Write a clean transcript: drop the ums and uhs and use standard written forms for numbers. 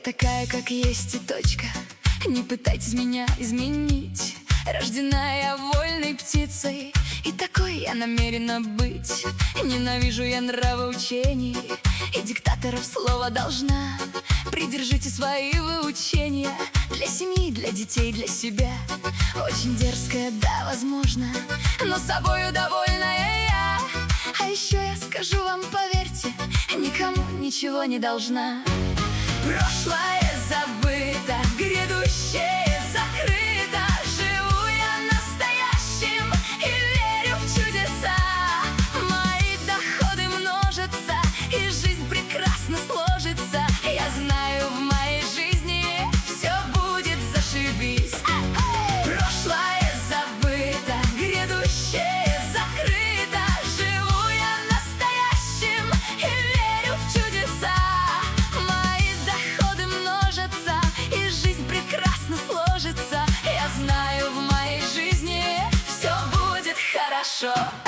такая, как есть, и точка. Не пытайтесь меня изменить. Рождена я вольной птицей, и такой я намерена быть. Ненавижу я нравоучений и диктаторов слова должна. Придержите свои выучения для семьи, для детей, для себя. Очень дерзкая, да, возможно, но собою довольная я. А еще я скажу вам, поверьте, никому ничего не должна. Прошлое забыто, грядущее закрыто. Живу я настоящим и верю в чудеса. Мои доходы множатся, и жизнь прекрасно сложится. Я знаю, в моей жизни все будет зашибись. Прошлое забыто, грядущее закрыто. Живу я настоящим и верю в чудеса. Мои доходы множатся, и жизнь прекрасно сложится. Я знаю, в моей жизни все будет хорошо.